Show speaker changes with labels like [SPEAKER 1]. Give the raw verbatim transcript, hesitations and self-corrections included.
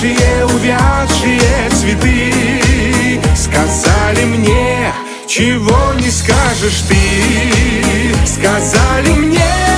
[SPEAKER 1] увядшие, увядшие цветы сказали мне, чего не скажешь ты. Сказали мне,